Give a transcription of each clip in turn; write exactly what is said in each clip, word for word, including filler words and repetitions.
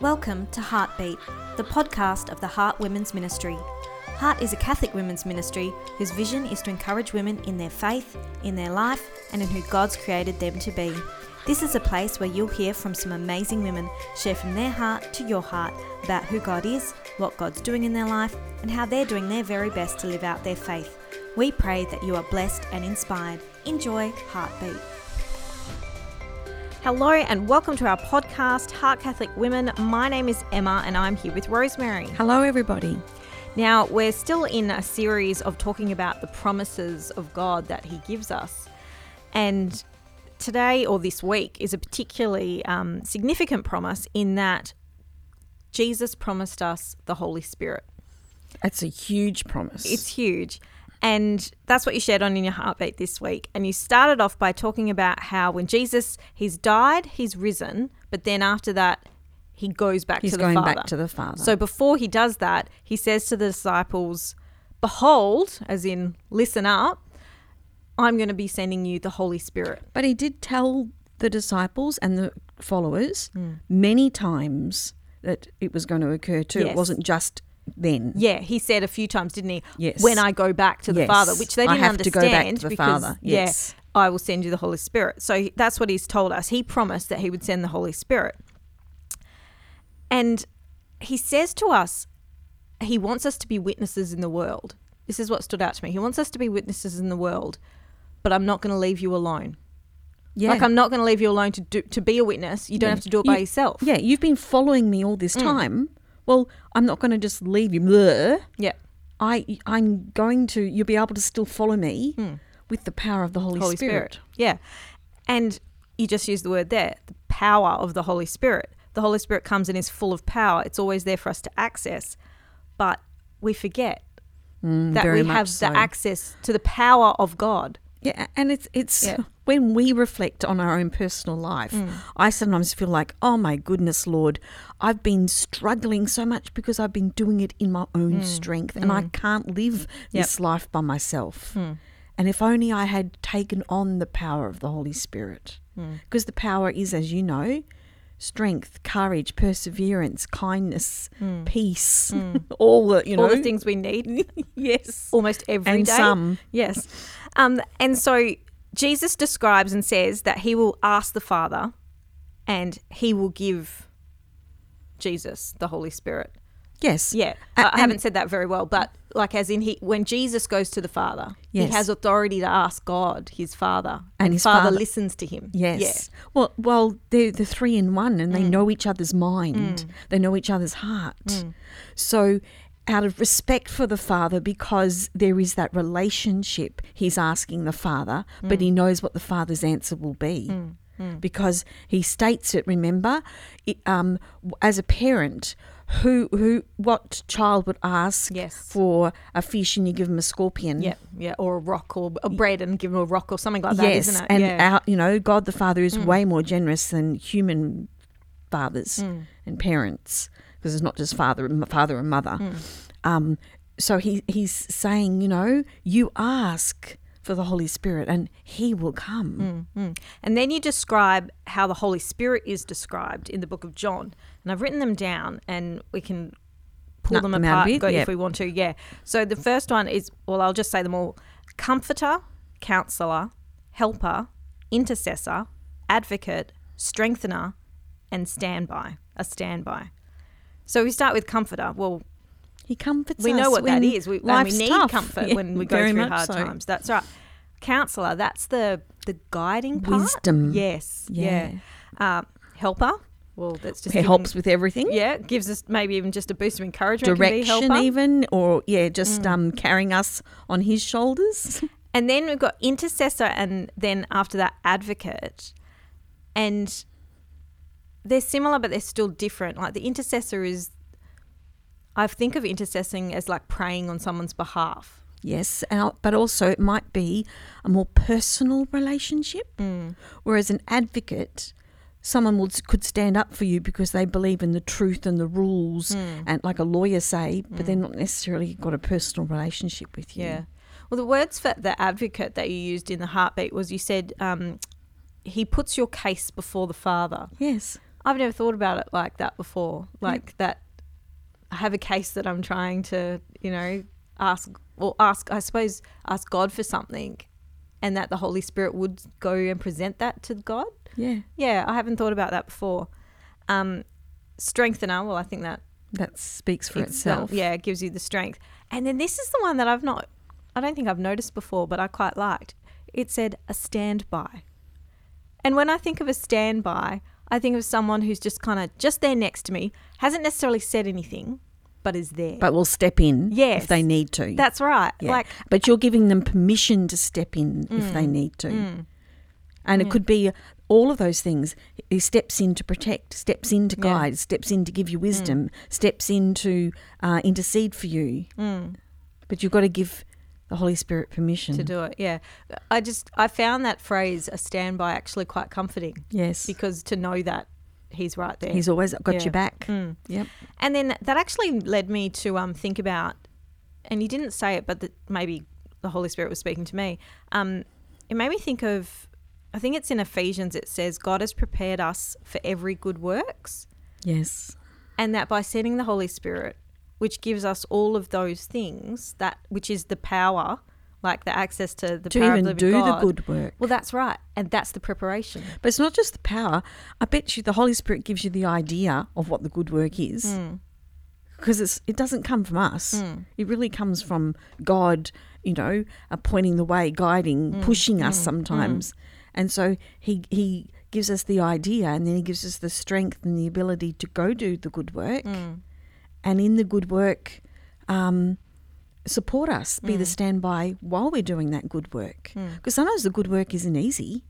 Welcome to Heartbeat, the podcast of the Heart Women's Ministry. Heart is a Catholic women's ministry whose vision is to encourage women in their faith, in their life, and in who God's created them to be. This is a place where you'll hear from some amazing women share from their heart to your heart about who God is, what God's doing in their life, and how they're doing their very best to live out their faith. We pray that you are blessed and inspired. Enjoy Heartbeat. Hello and welcome to our podcast, Heart Catholic Women. My name is Emma and I'm here with Rosemary. Hello, everybody. Now, we're still in a series of talking about the promises of God that He gives us. And today, or this week, is a particularly um, significant promise in that Jesus promised us the Holy Spirit. That's a huge promise. It's huge. And that's what you shared on in your Heartbeat this week. And you started off by talking about how when Jesus, He's died, He's risen, but then after that, He goes back He's to the going Father. back to the Father. So before He does that, He says to the disciples, behold, as in listen up, I'm going to be sending you the Holy Spirit. But He did tell the disciples and the followers Mm. many times that it was going to occur too. Yes. It wasn't just then. Yeah, He said a few times, didn't He? Yes. When I go back to the Yes. Father, which they I didn't have understand. to go back to the because, Father. Yes. Yeah, I will send you the Holy Spirit. So that's what He's told us. He promised that He would send the Holy Spirit. And He says to us, He wants us to be witnesses in the world. This is what stood out to me. He wants us to be witnesses in the world, but I'm not going to leave you alone. Yeah. Like, I'm not going to leave you alone to do, to be a witness. You don't Yeah. have to do it You- by yourself. Yeah, you've been following me all this time. Well, I'm not going to just leave you. Bleh. Yeah. I, I'm going to, you'll be able to still follow me with the power of the Holy, Holy Spirit. Yeah. And you just used the word there, the power of the Holy Spirit. The Holy Spirit comes and is full of power. It's always there for us to access. But we forget Mm, that very we much have so. the access to the power of God. Yeah, and it's it's Yeah. when we reflect on our own personal life, I sometimes feel like, oh my goodness, Lord, I've been struggling so much because I've been doing it in my own strength and I can't live this life by myself. And if only I had taken on the power of the Holy Spirit, because the power is, as you know, strength, courage, perseverance, kindness, peace, all the, you know. All the things we need. Yes. Almost every And day. some. Yes. Um, and so Jesus describes and says that He will ask the Father and He will give Jesus the Holy Spirit. Yes. Yeah. A- I and- haven't said that very well, but like as in he, when Jesus goes to the Father, Yes. He has authority to ask God, His Father. And His Father, Father- listens to Him. Yes. Well, well, they're the three in one, and they know each other's mind. They know each other's heart. So, out of respect for the Father, because there is that relationship, He's asking the Father, but He knows what the Father's answer will be. Because He states it. Remember, it, um, as a parent, who who what child would ask Yes. for a fish and you give them a scorpion? Yeah, yeah, or a rock or a bread and give Him a rock or something like that, Yes, isn't it? and yeah. our, you know, God the Father is way more generous than human fathers and parents, because it's not just father and father and mother. Um, so he he's saying, you know, you ask for the Holy Spirit and He will come. Mm. And then you describe how the Holy Spirit is described in the book of John. And I've written them down and we can pull Nut them them out a apart bit, go, yep. if we want to. Yeah. So the first one is, well, I'll just say them all. Comforter, counselor, helper, intercessor, advocate, strengthener, and standby, a standby. So we start with comforter. Well, He comforts we us know what that when is. We, and we life's need tough. comfort Yeah, when we go very through much hard so. times. That's right. Counselor, that's the the guiding part. Wisdom. Yes. Yeah. Yeah. Uh, helper. Well, that's just It giving- helps with everything. Yeah, gives us maybe even just a boost of encouragement. Can be Direction helper. even, or yeah, just um, carrying us on His shoulders. And then we've got intercessor, and then after that, advocate. And they're similar, but they're still different. Like the intercessor is, I think of intercessing as like praying on someone's behalf. Yes, and I'll- but also it might be a more personal relationship, Mm. whereas an advocate, someone will, could stand up for you because they believe in the truth and the rules, Mm. and like a lawyer say, but they're not necessarily got a personal relationship with you. Yeah. Well, the words for the advocate that you used in the Heartbeat was you said um, he puts your case before the Father. Yes. I've never thought about it like that before. Like yeah. that I have a case that I'm trying to, you know, ask or ask, I suppose, ask God for something, and that the Holy Spirit would go and present that to God. Yeah. Yeah, I haven't thought about that before. Um, strengthener, well, I think that that speaks for it's, itself. Um, yeah, it gives you the strength. And then this is the one that I've not, I don't think I've noticed before, but I quite liked. It said a standby. And when I think of a standby, I think of someone who's just kind of just there next to me, hasn't necessarily said anything, but is there. But will step in yes, if they need to. That's right. Yeah. Like, but you're giving them permission to step in mm, if they need to. Mm, and yeah. it could be all of those things. He steps in to protect, steps in to guide, yeah. steps in to give you wisdom, mm. steps in to uh, intercede for you. Mm. But you've got to give the Holy Spirit permission. To do it, yeah. I just, I found that phrase, a standby, actually quite comforting. Yes. Because to know that he's right there. He's always got yeah. your back. Mm. Yep. And then that actually led me to um, think about, and you didn't say it, but the, maybe the Holy Spirit was speaking to me. Um, it made me think of, I think it's in Ephesians, it says, God has prepared us for every good works. Yes. And that by sending the Holy Spirit, which gives us all of those things, that which is the power, like the access to the to power even of living do God. the good work. Well, that's right. And that's the preparation. But it's not just the power. I bet you the Holy Spirit gives you the idea of what the good work is. Mm. Because it's, it doesn't come from us. Mm. It really comes from God, you know, uh, pointing the way, guiding, Mm. pushing us Mm. sometimes. Mm. And so he he gives us the idea, and then he gives us the strength and the ability to go do the good work. Mm. And in the good work, um, support us, be Mm. the standby while we're doing that good work. Because Mm. sometimes the good work isn't easy.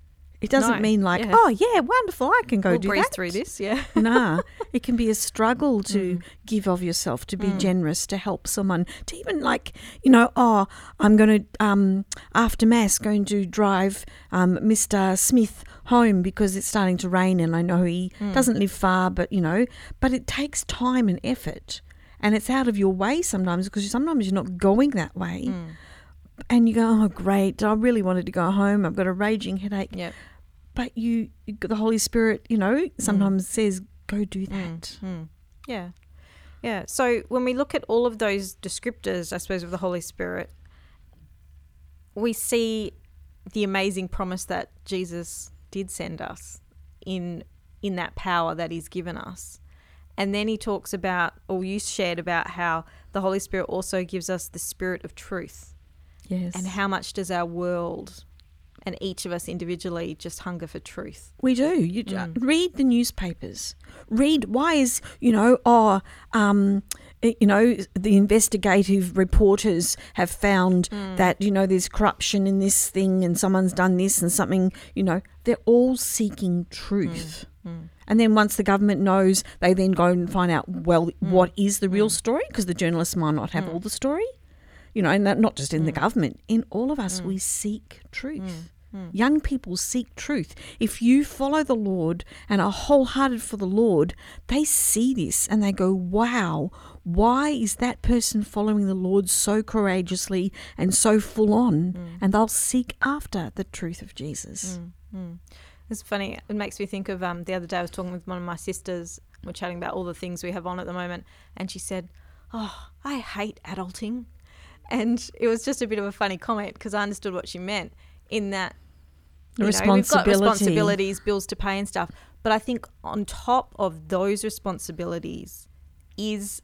It doesn't No, mean like, yeah. oh, yeah, wonderful, I can go We'll do breeze that. through this, yeah. Nah, it can be a struggle to Mm. give of yourself, to be Mm. generous, to help someone, to even like, you know, oh, I'm going to, um, after Mass, going to drive um, Mister Smith home because it's starting to rain and I know he Mm. doesn't live far, but, you know, but it takes time and effort and it's out of your way sometimes because sometimes you're not going that way Mm. and you go, oh, great, I really wanted to go home. I've got a raging headache. Yep. But you, the Holy Spirit, you know, sometimes mm. says, go do that. Mm. Mm. Yeah. Yeah. So when we look at all of those descriptors, I suppose, of the Holy Spirit, we see the amazing promise that Jesus did send us in in that power that he's given us. And then he talks about, or you shared about how the Holy Spirit also gives us the spirit of truth. Yes. And how much does our world and each of us individually just hunger for truth? We do. You Mm. read the newspapers. Read why is, you know, oh, um, you know, the investigative reporters have found Mm. that, you know, there's corruption in this thing and someone's done this and something, you know, they're all seeking truth. Mm. Mm. And then once the government knows, they then go and find out, well, Mm. what is the real Mm. story? Because the journalists might not have Mm. all the story. You know, and that not just in Mm. the government, in all of us, Mm. we seek truth. Mm. Mm. Young people seek truth. If you follow the Lord and are wholehearted for the Lord, they see this and they go, wow, why is that person following the Lord so courageously and so full on? Mm. And they'll seek after the truth of Jesus. Mm. Mm. It's funny. It makes me think of um, the other day I was talking with one of my sisters. We're chatting about all the things we have on at the moment. And she said, oh, I hate adulting. And it was just a bit of a funny comment because I understood what she meant in that, you know, we've got responsibilities, bills to pay and stuff. But I think on top of those responsibilities is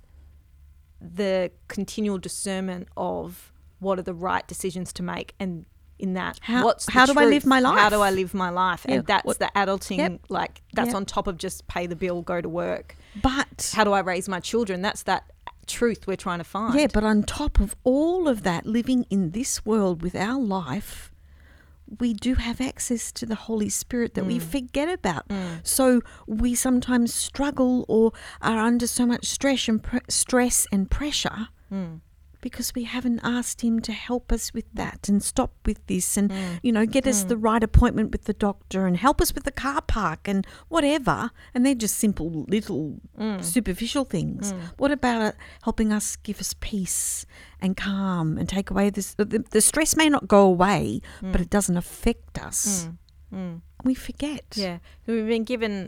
the continual discernment of what are the right decisions to make, and in that, How- what's the how do I truth? live my life? How do I live my life? Yeah, And that's what- the adulting, Yep. like that's Yep. on top of just pay the bill, go to work. But How do I raise my children? That's that truth we're trying to find. yeah, but on top of all of that, living in this world with our life, we do have access to the Holy Spirit that we Mm. forget about. Mm. So we sometimes struggle or are under so much stress and pre- stress and pressure Mm. because we haven't asked him to help us with that and stop with this and, Mm. you know, get us Mm. the right appointment with the doctor and help us with the car park and whatever. And they're just simple little Mm. superficial things. Mm. What about it helping us give us peace and calm and take away this? The, the stress may not go away, but Mm. it doesn't affect us. Mm. Mm. We forget. Yeah. We've been given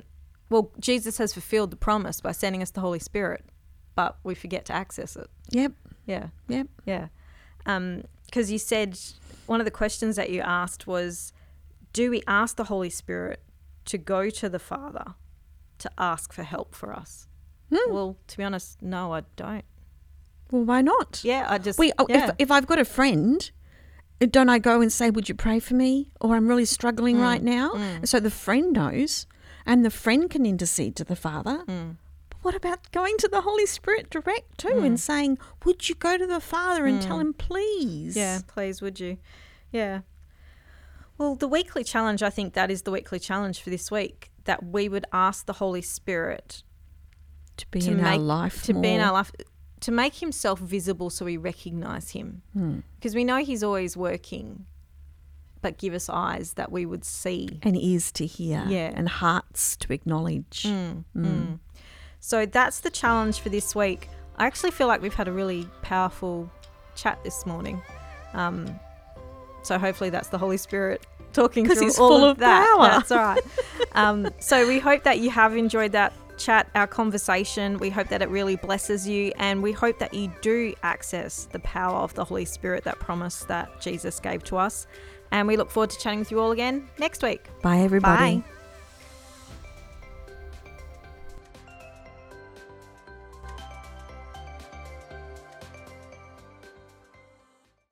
well, Jesus has fulfilled the promise by sending us the Holy Spirit, but we forget to access it. Yep. Yeah. Yep. Yeah. Um, because you said one of the questions that you asked was, do we ask the Holy Spirit to go to the Father to ask for help for us? Hmm. Well, to be honest, no, I don't. Well, why not? Yeah, I just... We, oh, yeah. if, if I've got a friend, don't I go and say, would you pray for me? Or I'm really struggling Mm, right now. mm. So the friend knows and the friend can intercede to the Father. Mm. But what about going to the Holy Spirit direct too Mm. and saying, would you go to the Father and Mm. tell him, please? Yeah, please, would you? Yeah. Well, the weekly challenge, I think that is the weekly challenge for this week, that we would ask the Holy Spirit To be to in make, our life to more. be in our life, to make himself visible so we recognise him. Hmm. Because we know he's always working, but give us eyes that we would see. And ears to hear. Yeah. And hearts to acknowledge. Mm, Mm. mm. So that's the challenge for this week. I actually feel like we've had a really powerful chat this morning. Um, so hopefully that's the Holy Spirit talking through 'Cause he's all full of of that. power. That's all right. um, so we hope that you have enjoyed that chat, our conversation. We hope that it really blesses you, and we hope that you do access the power of the Holy Spirit, that promise that Jesus gave to us. And we look forward to chatting with you all again next week. Bye, everybody. Bye.